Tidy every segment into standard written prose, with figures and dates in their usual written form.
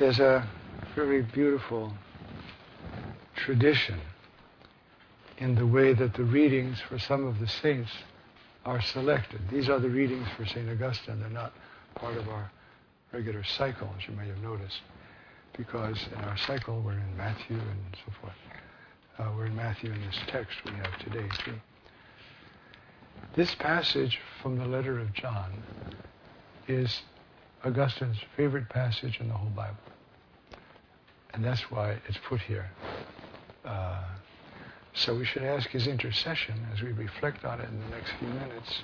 There's a very beautiful tradition in the way that the readings for some of the saints are selected. These are the readings for St. Augustine. They're not part of our regular cycle, as you may have noticed, because in our cycle we're in Matthew and so forth. We're in Matthew in this text we have today, too. This passage from the letter of John is Augustine's favorite passage in the whole Bible. And that's why it's put here. So we should ask his intercession as we reflect on it in the next few minutes,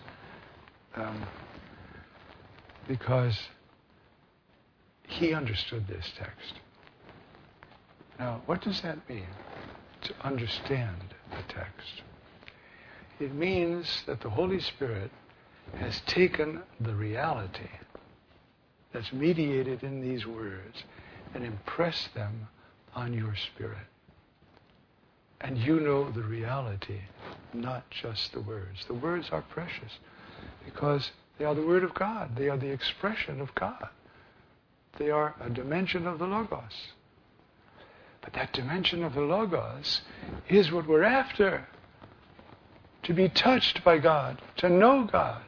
because he understood this text. Now, what does that mean, to understand the text? It means that the Holy Spirit has taken the reality that's mediated in these words and impressed them on your spirit. And you know the reality, not just the words. The words are precious because they are the Word of God. They are the expression of God. They are a dimension of the Logos. But that dimension of the Logos is what we're after. To be touched by God, to know God,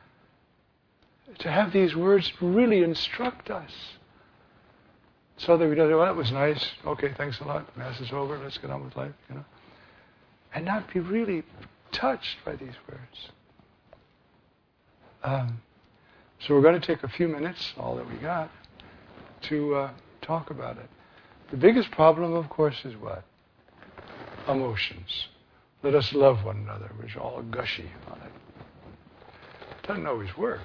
to have these words really instruct us. So that we don't say, well, that was nice. Okay, thanks a lot. Mass is over. Let's get on with life, And not be really touched by these words. So we're going to take a few minutes, all that we got, to talk about it. The biggest problem, of course, is what? Emotions. Let us love one another, which is all gushy on it. Doesn't always work.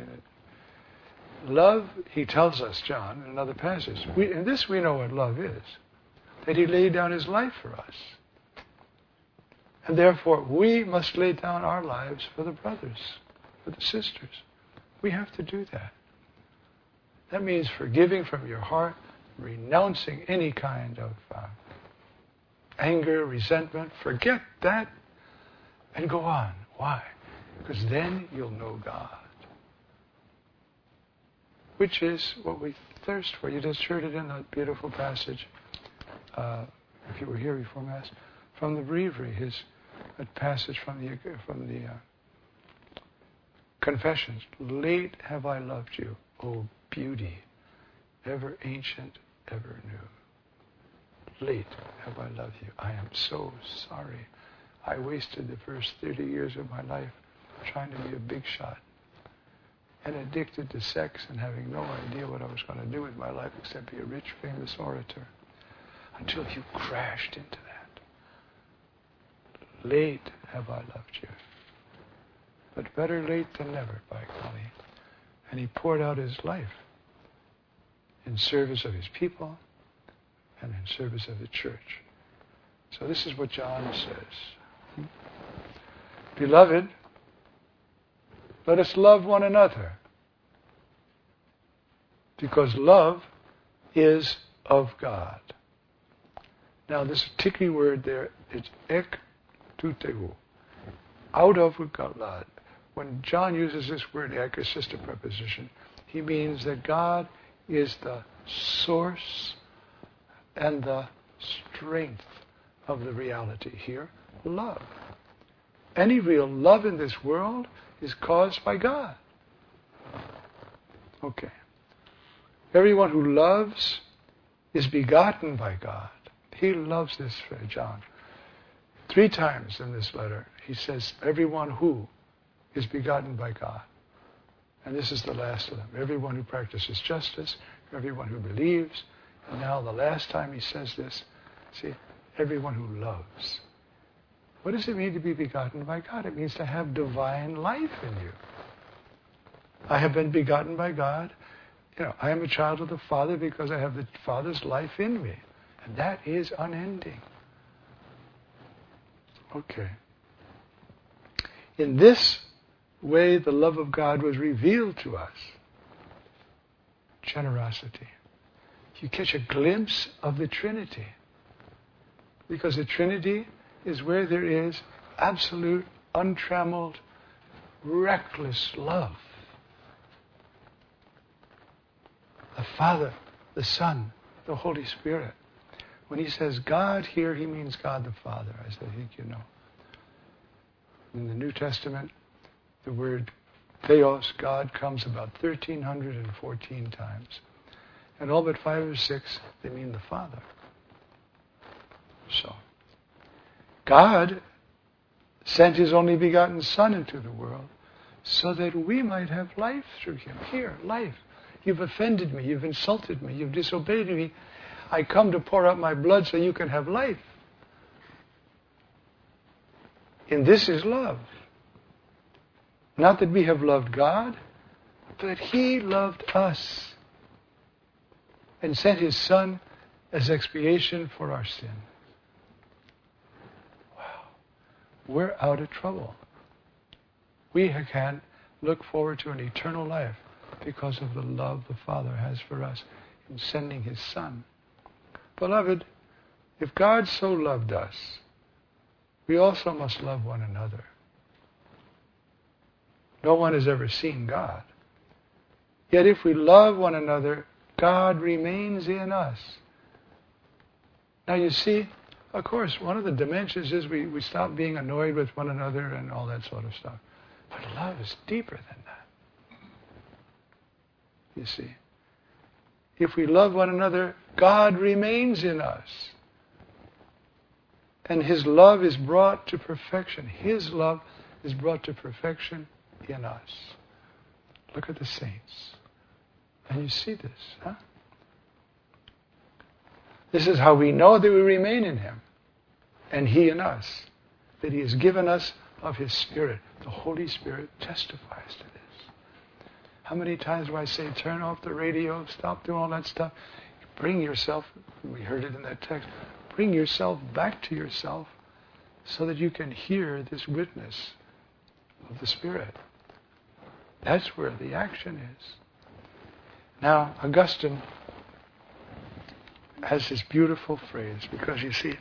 Love, he tells us, John, in another passage. In this we know what love is. That he laid down his life for us. And therefore, we must lay down our lives for the brothers, for the sisters. We have to do that. That means forgiving from your heart, renouncing any kind of anger, resentment. Forget that and go on. Why? Because then you'll know God. Which is what we thirst for. You just heard it in that beautiful passage, if you were here before Mass, from the Breviary, that passage from the Confessions. Late have I loved you, O beauty, ever ancient, ever new. Late have I loved you. I am so sorry. I wasted the first 30 years of my life trying to be a big shot and addicted to sex and having no idea what I was going to do with my life except be a rich, famous orator, until you crashed into that. Late have I loved you. But better late than never, by golly. And he poured out his life in service of his people and in service of the church. So this is what John says. Beloved, let us love one another, because love is of God. Now this ticky word there, it's ek tuteu, out of God. When John uses this word ek, it's just a preposition. He means that God is the source and the strength of the reality here, love. Any real love in this world is caused by God. Okay. Everyone who loves is begotten by God. He loves this, John. 3 times in this letter, he says, everyone who is begotten by God. And this is the last of them. Everyone who practices justice, everyone who believes. And now the last time he says this, see, everyone who loves. What does it mean to be begotten by God? It means to have divine life in you. I have been begotten by God. I am a child of the Father because I have the Father's life in me. And that is unending. Okay. In this way, the love of God was revealed to us. Generosity. You catch a glimpse of the Trinity. Because the Trinity is where there is absolute, untrammeled, reckless love. The Father, the Son, the Holy Spirit. When he says God here, he means God the Father, as I think you know. In the New Testament, the word Theos, God, comes about 1,314 times. And all but 5 or 6, they mean the Father. So, God sent his only begotten Son into the world so that we might have life through him. Here, life. You've offended me. You've insulted me. You've disobeyed me. I come to pour out my blood so you can have life. And this is love. Not that we have loved God, but that he loved us and sent his Son as expiation for our sin. Wow. We're out of trouble. We can look forward to an eternal life because of the love the Father has for us in sending his Son. Beloved, if God so loved us, we also must love one another. No one has ever seen God. Yet if we love one another, God remains in us. Now you see, of course, one of the dimensions is we stop being annoyed with one another and all that sort of stuff. But love is deeper than that. You see. If we love one another, God remains in us. And his love is brought to perfection. His love is brought to perfection in us. Look at the saints. And you see this, huh? This is how we know that we remain in him, and he in us, that he has given us of his Spirit. The Holy Spirit testifies to this. How many times do I say, turn off the radio, stop doing all that stuff, bring yourself, we heard it in that text, bring yourself back to yourself so that you can hear this witness of the Spirit. That's where the action is. Now, Augustine has this beautiful phrase, because you see,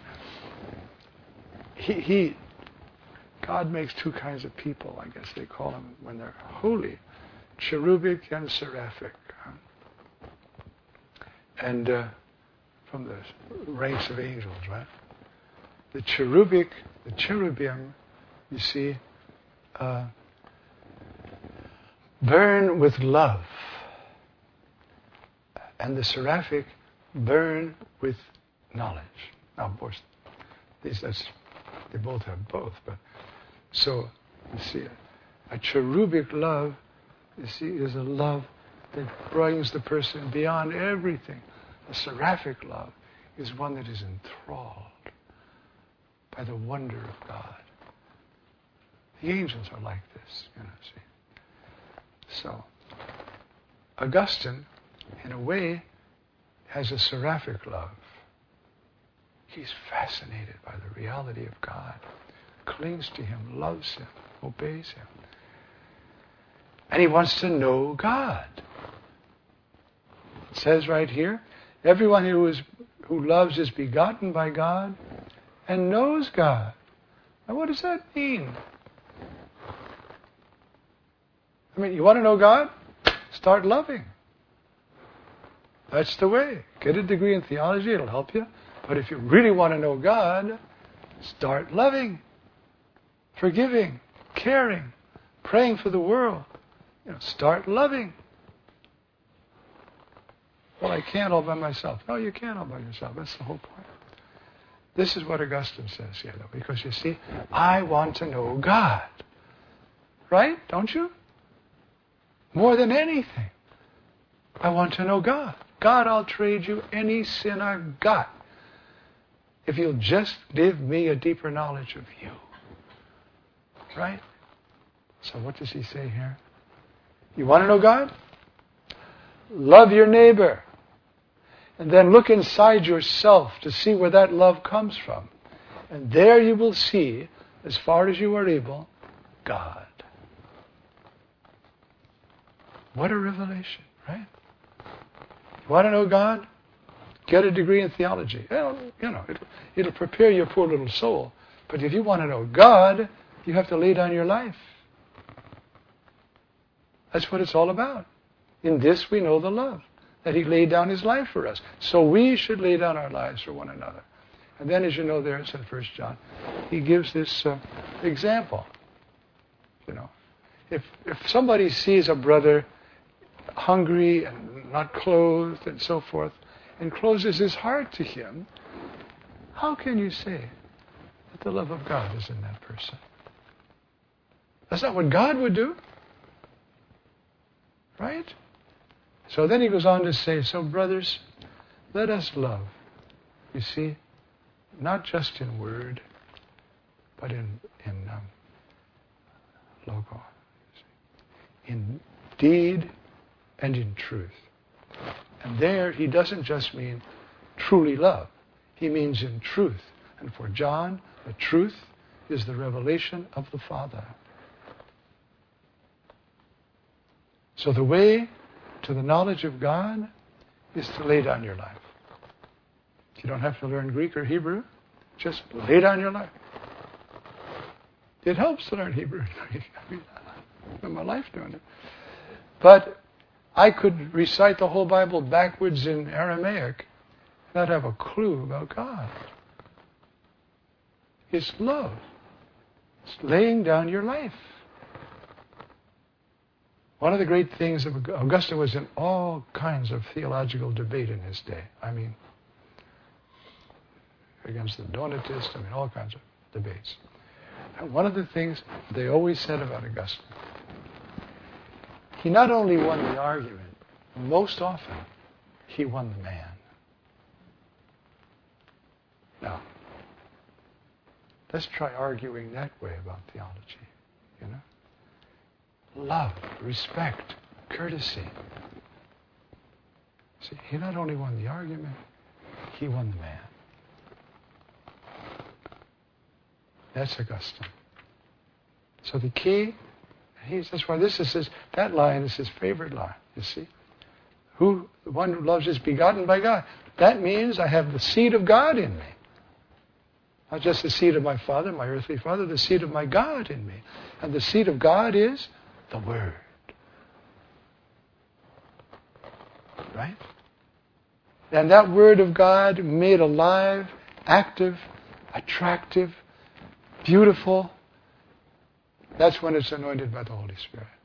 God makes two kinds of people, I guess they call them when they're holy, cherubic and seraphic. And from the ranks of angels, right? The cherubic, the cherubim, you see, burn with love. And the seraphic burn with knowledge. Now, of course, they both have both. But so, you see, a cherubic love, you see, is a love that brings the person beyond everything. A seraphic love is one that is enthralled by the wonder of God. The angels are like this, see. So, Augustine, in a way, has a seraphic love. He's fascinated by the reality of God, clings to him, loves him, obeys him. And he wants to know God. It says right here, everyone who loves is begotten by God and knows God. Now what does that mean? I mean, you want to know God? Start loving. That's the way. Get a degree in theology, it'll help you. But if you really want to know God, start loving, forgiving, caring, praying for the world. Start loving. Well, I can't all by myself. No, you can't all by yourself. That's the whole point. This is what Augustine says here, though, because you see, I want to know God. Right? Don't you? More than anything, I want to know God. God, I'll trade you any sin I've got if you'll just give me a deeper knowledge of you. Right? So what does he say here? You want to know God? Love your neighbor. And then look inside yourself to see where that love comes from. And there you will see, as far as you are able, God. What a revelation, right? You want to know God? Get a degree in theology. It'll prepare your poor little soul. But if you want to know God, you have to lay down your life. That's what it's all about. In this we know the love, that He laid down His life for us. So we should lay down our lives for one another. And then, as you know, there it's in 1 John, he gives this example. You know, if somebody sees a brother hungry and not clothed and so forth, and closes his heart to him, how can you say that the love of God is in that person? That's not what God would do. Right? So then he goes on to say, so brothers, let us love. You see, not just in word, but in logo. In deed and in truth. And there he doesn't just mean truly love. He means in truth. And for John, the truth is the revelation of the Father. So the way to the knowledge of God is to lay down your life. You don't have to learn Greek or Hebrew. Just lay down your life. It helps to learn Hebrew and Greek. I spend my life doing it. But I could recite the whole Bible backwards in Aramaic and not have a clue about God. It's love. It's laying down your life. One of the great things of Augustine was in all kinds of theological debate in his day. I mean, against the Donatists, all kinds of debates. And one of the things they always said about Augustine, he not only won the argument, most often he won the man. Now, let's try arguing that way about theology, you know? Love, respect, courtesy. See, he not only won the argument, he won the man. That's Augustine. So the key, that's why that line is his favorite line, you see. The one who loves is begotten by God. That means I have the seed of God in me. Not just the seed of my father, my earthly father, the seed of my God in me. And the seed of God is the Word. Right? And that Word of God made alive, active, attractive, beautiful, that's when it's anointed by the Holy Spirit.